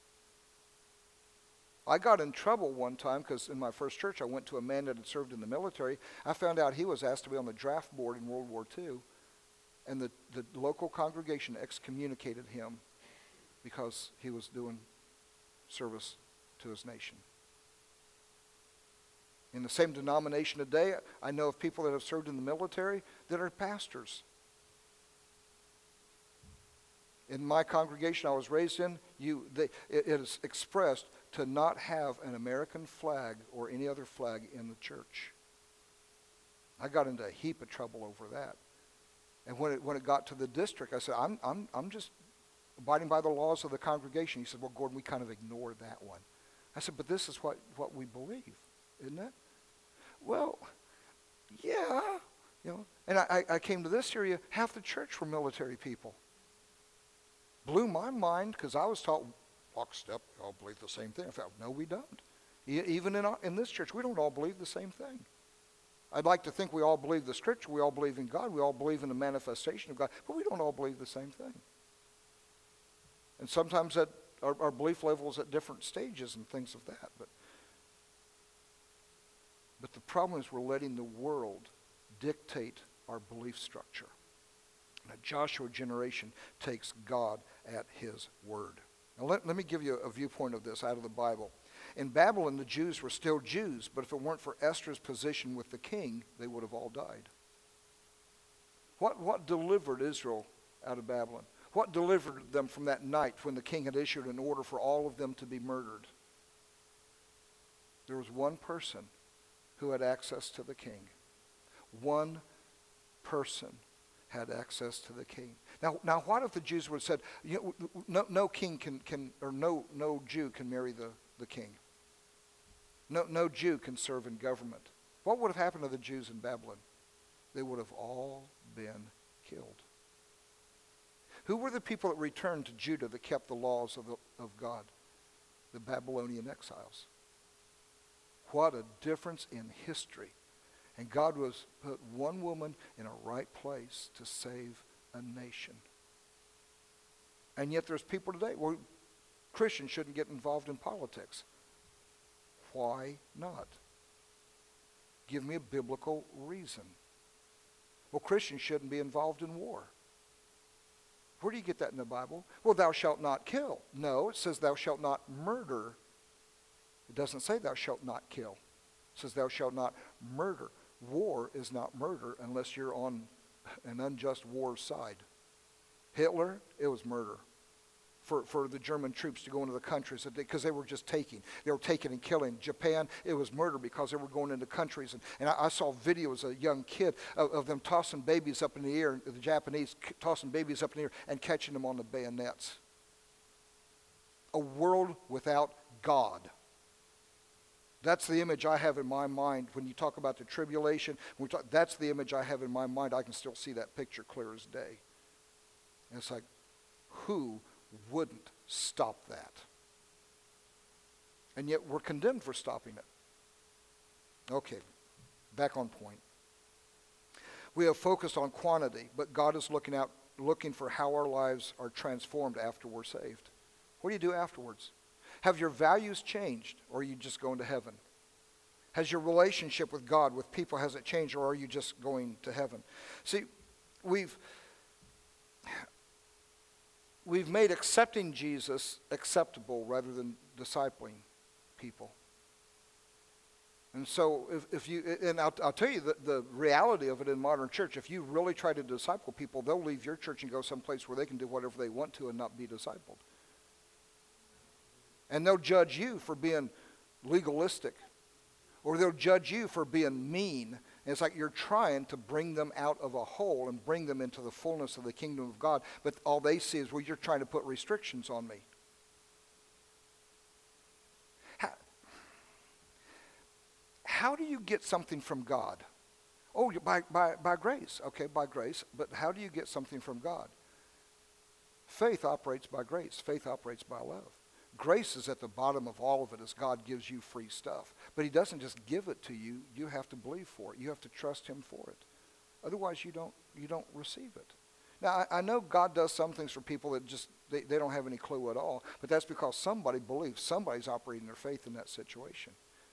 I got in trouble one time because in my first church I went to a man that had served in the military. I found out he was asked to be on the draft board in World War Two, and the, the local congregation excommunicated him because he was doing service to his nation. In the same denomination today, I know of people that have served in the military that are pastors. In my congregation I was raised in, you, they, it, it is expressed to not have an American flag or any other flag in the church. I got into a heap of trouble over that. And when it, when it got to the district, I said, I'm, I'm, I'm just abiding by the laws of the congregation. He said, well, Gordon, we kind of ignored that one. I said, but this is what, what we believe, isn't it? Well, yeah. You know, and I, I came to this area, half the church were military people. Blew my mind because I was taught, walk, step, we all believe the same thing. I thought, no, we don't. E- even in, our, in this church, we don't all believe the same thing. I'd like to think we all believe the scripture, we all believe in God, we all believe in the manifestation of God, but we don't all believe the same thing. And sometimes that our, our belief level is at different stages and things of that. But, but the problem is we're letting the world dictate our belief structure. And a Joshua generation takes God at his word. Now let, let me give you a viewpoint of this out of the Bible. In Babylon, the Jews were still Jews, but if it weren't for Esther's position with the king, they would have all died. What, what delivered Israel out of Babylon? What delivered them from that night when the king had issued an order for all of them to be murdered? There was one person who had access to the king. One person had access to the king. Now, now, what if the Jews would have said, you know, no, no king can, can or no, no Jew can marry the, the king. No, no Jew can serve in government. What would have happened to the Jews in Babylon? They would have all been killed. Who were the people that returned to Judah that kept the laws of, the, of God? The Babylonian exiles. What a difference in history. And God was put one woman in a right place to save a nation. And yet there's people today, well, Christians shouldn't get involved in politics. Why not? Give me a biblical reason. Well, Christians shouldn't be involved in war. Where do you get that in the Bible? Well, thou shalt not kill. No, it says thou shalt not murder. It doesn't say thou shalt not kill. It says thou shalt not murder. War is not murder unless you're on an unjust war's side. Hitler, it was murder for, for the German troops to go into the countries because they were just taking. They were taking and killing. Japan, it was murder because they were going into countries. And, and I, I saw videos of a young kid of, of them tossing babies up in the air, the Japanese c- tossing babies up in the air and catching them on the bayonets. A world without God. That's the image I have in my mind when you talk about the tribulation. When we talk, that's the image I have in my mind. I can still see that picture clear as day. And it's like, who wouldn't stop that? And yet we're condemned for stopping it. Okay, back on point. We have focused on quantity, but God is looking out, looking for how our lives are transformed after we're saved. What do you do afterwards? Have your values changed, or are you just going to heaven? Has your relationship with God, with people, has it changed, or are you just going to heaven? See, we've we've made accepting Jesus acceptable rather than discipling people. And so if, if you, and I'll, I'll tell you the, the reality of it in modern church, if you really try to disciple people, they'll leave your church and go someplace where they can do whatever they want to and not be discipled. And they'll judge you for being legalistic, or they'll judge you for being mean. And it's like you're trying to bring them out of a hole and bring them into the fullness of the kingdom of God, but all they see is, well, you're trying to put restrictions on me. How, how do you get something from God? Oh, by, by, by grace. Okay, by grace. But how do you get something from God? Faith operates by grace. Faith operates by love. Grace is at the bottom of all of it as God gives you free stuff. But he doesn't just give it to you. You have to believe for it. You have to trust him for it. Otherwise, you don't you don't receive it. Now, I, I know God does some things for people that just, they, they don't have any clue at all. But that's because somebody believes. Somebody's operating their faith in that situation.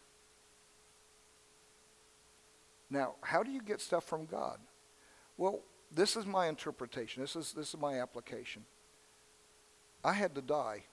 Now, how do you get stuff from God? Well, this is my interpretation. This is, this is my application. I had to die.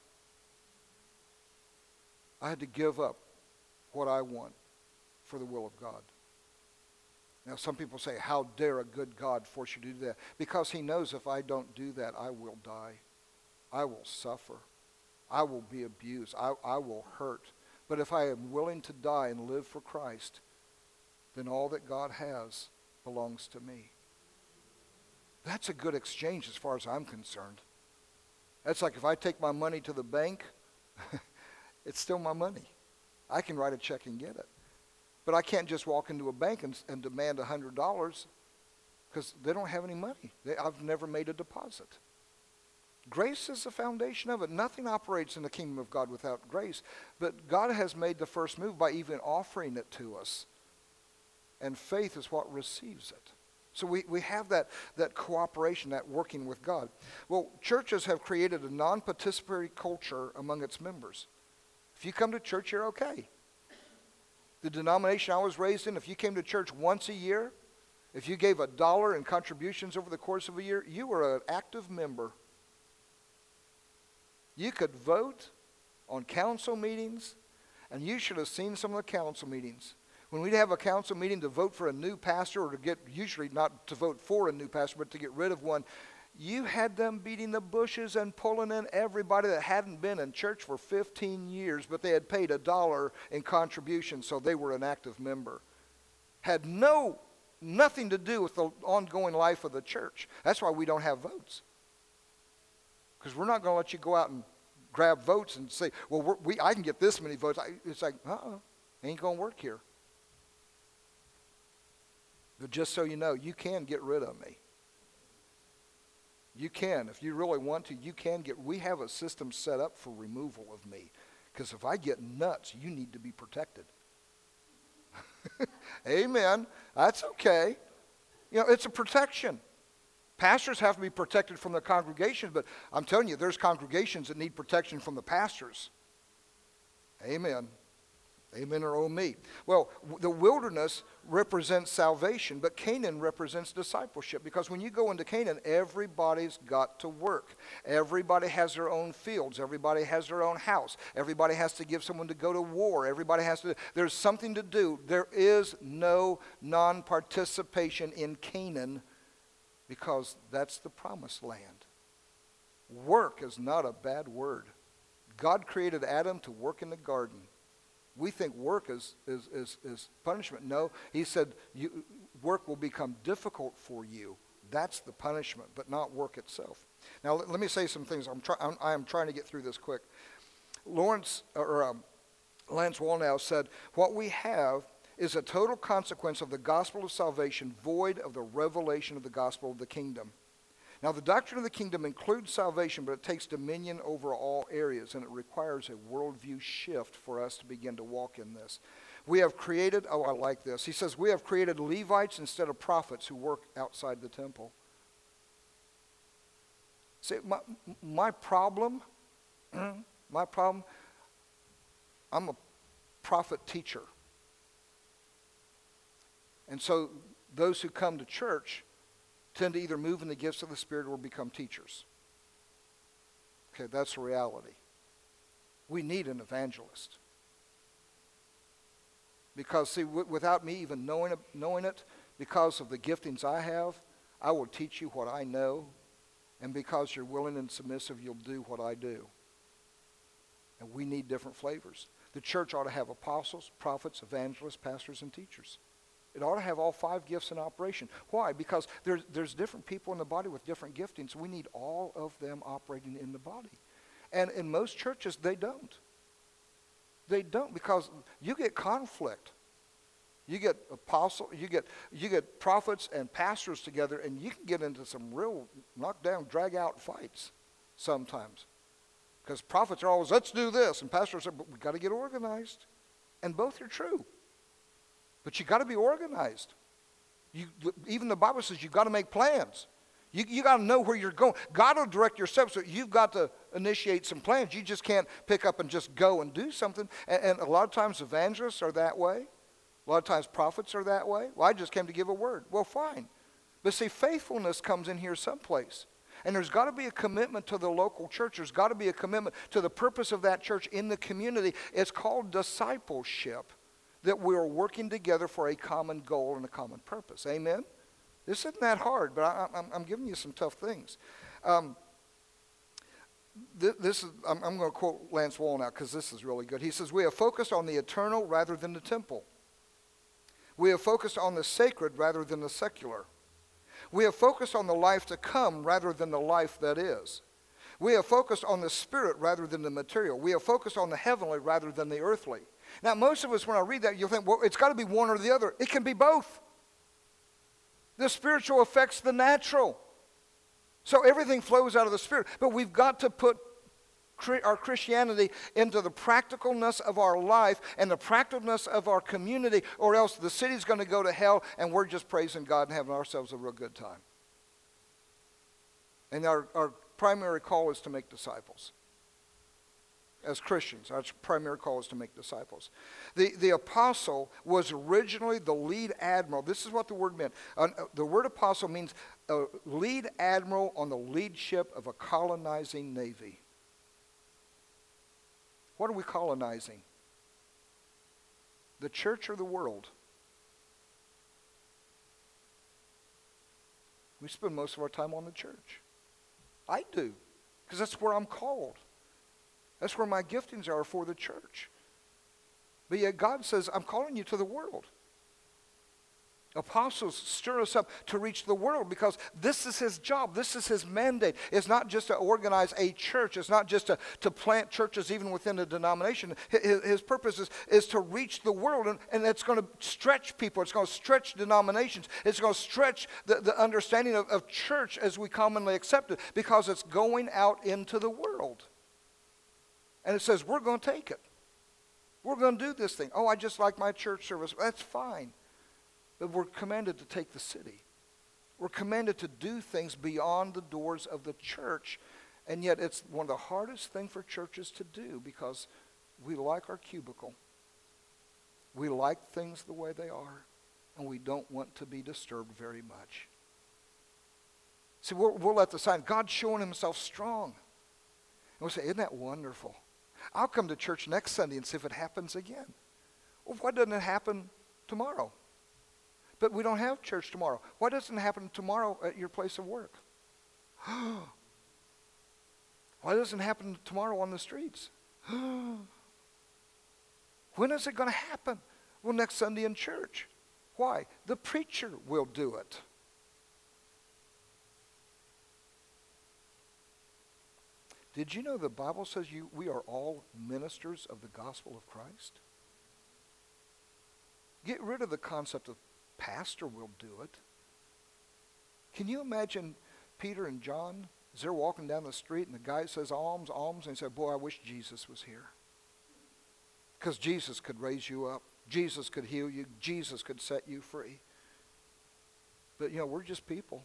I had to give up what I want for the will of God. Now, some people say, how dare a good God force you to do that? Because he knows if I don't do that, I will die. I will suffer. I will be abused. I, I will hurt. But if I am willing to die and live for Christ, then all that God has belongs to me. That's a good exchange as far as I'm concerned. That's like if I take my money to the bank, it's still my money. I can write a check and get it. But I can't just walk into a bank and, and demand one hundred dollars because they don't have any money. They, I've never made a deposit. Grace is the foundation of it. Nothing operates in the kingdom of God without grace. But God has made the first move by even offering it to us. And faith is what receives it. So we, we have that, that cooperation, that working with God. Well, churches have created a non-participatory culture among its members. If you come to church, you're okay. The denomination I was raised in, if you came to church once a year, if you gave a dollar in contributions over the course of a year, you were an active member. You could vote on council meetings, and you should have seen some of the council meetings. When we'd have a council meeting to vote for a new pastor, or to get, usually not to vote for a new pastor, but to get rid of one, you had them beating the bushes and pulling in everybody that hadn't been in church for fifteen years, but they had paid a dollar in contribution, so they were an active member. Had no, nothing to do with the ongoing life of the church. That's why we don't have votes. Because we're not going to let you go out and grab votes and say, well, we're, we I can get this many votes. I, it's like, uh-uh, ain't going to work here. But just so you know, you can get rid of me. You can. If you really want to, you can get, we have a system set up for removal of me. Because if I get nuts, you need to be protected. Amen. That's okay. You know, it's a protection. Pastors have to be protected from the congregation, but I'm telling you, there's congregations that need protection from the pastors. Amen. Amen or oh me. Well, the wilderness represents salvation, but Canaan represents discipleship. Because when you go into Canaan, everybody's got to work. Everybody has their own fields. Everybody has their own house. Everybody has to give someone to go to war. Everybody has to, there's something to do. There is no non-participation in Canaan because that's the promised land. Work is not a bad word. God created Adam to work in the garden. We think work is, is, is, is punishment. No, he said you, work will become difficult for you. That's the punishment, but not work itself. Now, let, let me say some things. I'm, try, I'm, I am trying to get through this quick. Lawrence, or um, Lance Wallnau said, what we have is a total consequence of the gospel of salvation, void of the revelation of the gospel of the kingdom. Now, the doctrine of the kingdom includes salvation, but it takes dominion over all areas, and it requires a worldview shift for us to begin to walk in this. We have created, oh, I like this. He says, we have created Levites instead of prophets who work outside the temple. See, my, my problem, my problem, I'm a prophet teacher. And so those who come to church tend to either move in the gifts of the Spirit or become teachers. Okay, that's the reality. We need an evangelist. Because, see, w- without me even knowing it, knowing it, because of the giftings I have, I will teach you what I know. And because you're willing and submissive, you'll do what I do. And we need different flavors. The church ought to have apostles, prophets, evangelists, pastors, and teachers. It ought to have all five gifts in operation. Why? Because there's, there's different people in the body with different giftings. We need all of them operating in the body. And in most churches, they don't. They don't, because you get conflict. You get apostle, you get you get prophets and pastors together, and you can get into some real knockdown, drag out fights sometimes. Because prophets are always, let's do this, and pastors are, but we got to get organized. And both are true. But you got to be organized. You, even the Bible says you've got to make plans. You, you got to know where you're going. God will direct your steps, so you've got to initiate some plans. You just can't pick up and just go and do something. And, and a lot of times evangelists are that way. A lot of times prophets are that way. Well, I just came to give a word. Well, fine. But see, faithfulness comes in here someplace. And there's got to be a commitment to the local church. There's got to be a commitment to the purpose of that church in the community. It's called discipleship, that we are working together for a common goal and a common purpose. Amen? This isn't that hard, but I, I'm, I'm giving you some tough things. Um, th- this is, I'm, I'm going to quote Lance Wallnau because this is really good. He says, we have focused on the eternal rather than the temple. We have focused on the sacred rather than the secular. We have focused on the life to come rather than the life that is. We have focused on the spirit rather than the material. We have focused on the heavenly rather than the earthly. Now, most of us, when I read that, you'll think, well, it's got to be one or the other. It can be both. The spiritual affects the natural. So everything flows out of the spirit. But we've got to put our Christianity into the practicalness of our life and the practicalness of our community, or else the city's going to go to hell and we're just praising God and having ourselves a real good time. And our, our primary call is to make disciples. As Christians, our primary call is to make disciples. The, the apostle was originally the lead admiral. This is what the word meant. Uh, the word apostle means a lead admiral on the leadership of a colonizing navy. What are we colonizing? The church or the world? We spend most of our time on the church. I do, because that's where I'm called. That's where my giftings are, for the church. But yet God says, I'm calling you to the world. Apostles stir us up to reach the world because this is his job. This is his mandate. It's not just to organize a church. It's not just to, to plant churches even within a denomination. His, his purpose is, is to reach the world, and, and it's going to stretch people. It's going to stretch denominations. It's going to stretch the, the understanding of, of church as we commonly accept it, because it's going out into the world. And it says, we're going to take it. We're going to do this thing. Oh, I just like my church service. That's fine. But we're commanded to take the city. We're commanded to do things beyond the doors of the church. And yet it's one of the hardest things for churches to do, because we like our cubicle. We like things the way they are. And we don't want to be disturbed very much. See, we'll, we'll let the sign, God's showing himself strong. And we'll say, isn't that wonderful? I'll come to church next Sunday and see if it happens again. Well, why doesn't it happen tomorrow? But we don't have church tomorrow. Why doesn't it happen tomorrow at your place of work? Why doesn't it happen tomorrow on the streets? When is it going to happen? Well, next Sunday in church. Why? The preacher will do it. Did you know the Bible says you we are all ministers of the gospel of Christ? Get rid of the concept of pastor will do it. Can you imagine Peter and John as they're walking down the street and the guy says alms, alms, and he said, boy, I wish Jesus was here. Because Jesus could raise you up. Jesus could heal you. Jesus could set you free. But, you know, we're just people.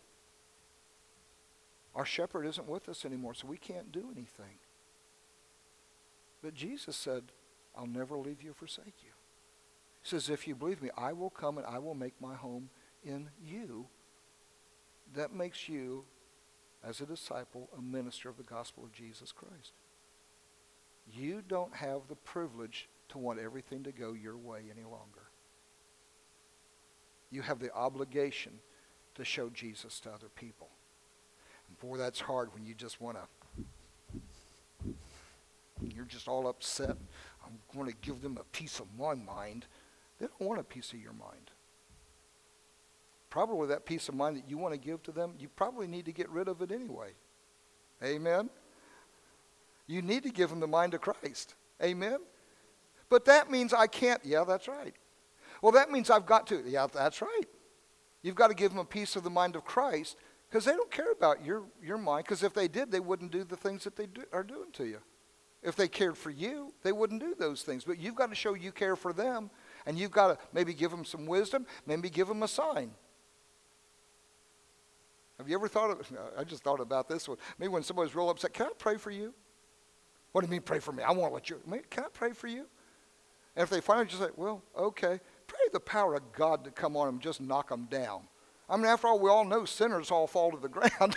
Our shepherd isn't with us anymore, so we can't do anything. But Jesus said, I'll never leave you or forsake you. He says, if you believe me, I will come and I will make my home in you. That makes you, as a disciple, a minister of the gospel of Jesus Christ. You don't have the privilege to want everything to go your way any longer. You have the obligation to show Jesus to other people. And boy, that's hard when you just want to, you're just all upset. I'm going to give them a piece of my mind. They don't want a piece of your mind. Probably that peace of mind that you want to give to them, you probably need to get rid of it anyway. Amen? You need to give them the mind of Christ. Amen? But that means I can't. Yeah, that's right. Well, that means I've got to. Yeah, that's right. You've got to give them a piece of the mind of Christ because they don't care about your, your mind, because if they did, they wouldn't do the things that they do, are doing to you. If they cared for you, they wouldn't do those things. But you've got to show you care for them, and you've got to maybe give them some wisdom, maybe give them a sign. Have you ever thought of, I just thought about this one. Maybe when somebody's real upset, can I pray for you? What do you mean pray for me? I want to let you, can I pray for you? And if they finally just say, well, okay, pray the power of God to come on them, just knock them down. I mean, after all, we all know sinners all fall to the ground.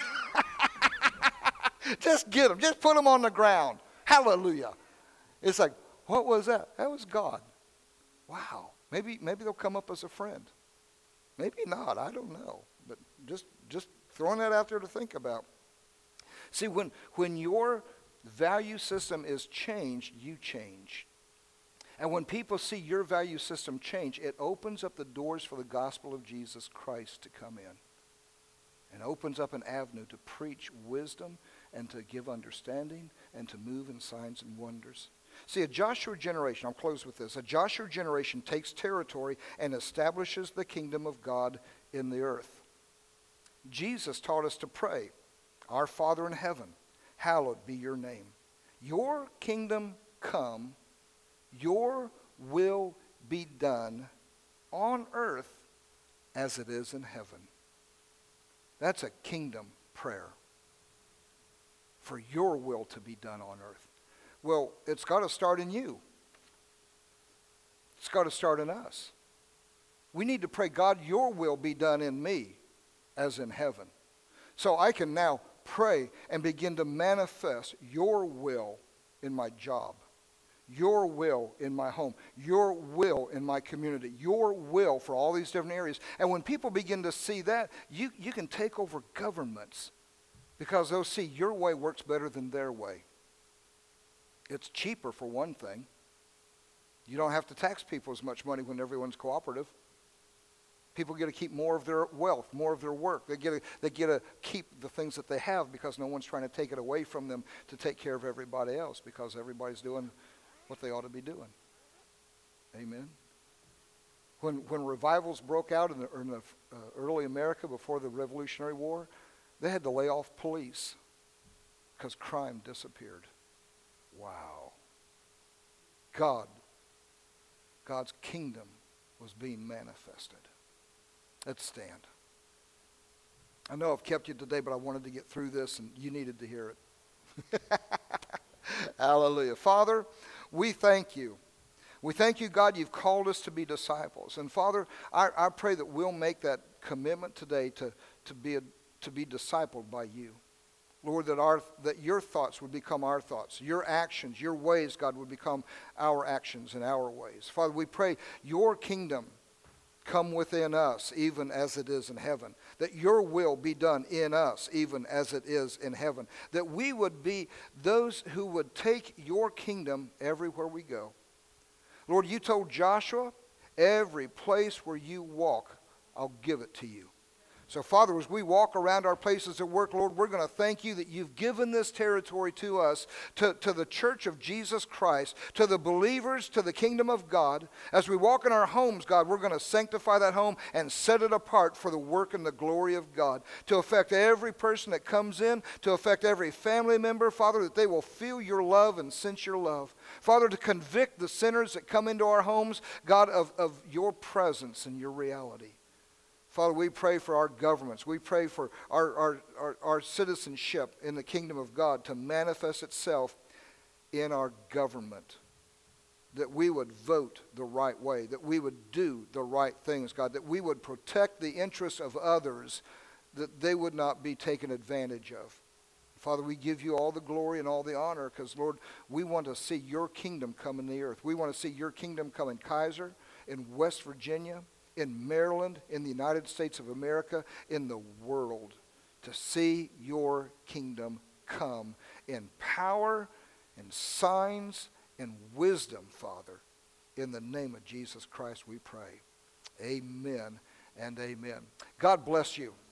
Just get them. Just put them on the ground. Hallelujah. It's like, what was that? That was God. Wow. Maybe maybe they'll come up as a friend. Maybe not. I don't know. But just just throwing that out there to think about. See, when when your value system is changed, you change. And when people see your value system change, it opens up the doors for the gospel of Jesus Christ to come in. And opens up an avenue to preach wisdom and to give understanding and to move in signs and wonders. See, a Joshua generation, I'll close with this. A Joshua generation takes territory and establishes the kingdom of God in the earth. Jesus taught us to pray, Our Father in heaven, hallowed be your name. Your kingdom come, your will be done on earth as it is in heaven. That's a kingdom prayer. For your will to be done on earth. Well, it's got to start in you. It's got to start in us. We need to pray, God, your will be done in me as in heaven. So I can now pray and begin to manifest your will in my job, your will in my home, your will in my community, your will for all these different areas. And when people begin to see that, you, you can take over governments because they'll see your way works better than their way. It's cheaper for one thing. You don't have to tax people as much money when everyone's cooperative. People get to keep more of their wealth, more of their work. They get to, they get to keep the things that they have because no one's trying to take it away from them to take care of everybody else because everybody's doing what they ought to be doing. Amen. When when revivals broke out in the, in the uh, early America before the Revolutionary War, they had to lay off police because crime disappeared. Wow. God, God's kingdom was being manifested. Let's stand. I know I've kept you today, but I wanted to get through this, and you needed to hear it. Hallelujah. Father, we thank you. We thank you, God, you've called us to be disciples. And Father, I, I pray that we'll make that commitment today to, to, be, a, to be discipled by you. Lord, that, our, that your thoughts would become our thoughts. Your actions, your ways, God, would become our actions and our ways. Father, we pray your kingdom come within us, even as it is in heaven. That your will be done in us, even as it is in heaven. That we would be those who would take your kingdom everywhere we go. Lord, you told Joshua, every place where you walk, I'll give it to you. So, Father, as we walk around our places of work, Lord, we're going to thank you that you've given this territory to us, to, to the church of Jesus Christ, to the believers, to the kingdom of God. As we walk in our homes, God, we're going to sanctify that home and set it apart for the work and the glory of God, to affect every person that comes in, to affect every family member, Father, that they will feel your love and sense your love. Father, to convict the sinners that come into our homes, God, of, of your presence and your reality. Father, we pray for our governments. We pray for our, our, our, our citizenship in the kingdom of God to manifest itself in our government. That we would vote the right way, that we would do the right things, God, that we would protect the interests of others, that they would not be taken advantage of. Father, we give you all the glory and all the honor because, Lord, we want to see your kingdom come in the earth. We want to see your kingdom come in Kaiser, in West Virginia, in Maryland, in the United States of America, in the world, to see your kingdom come in power and signs and wisdom, Father. In the name of Jesus Christ we pray. Amen and amen. God bless you.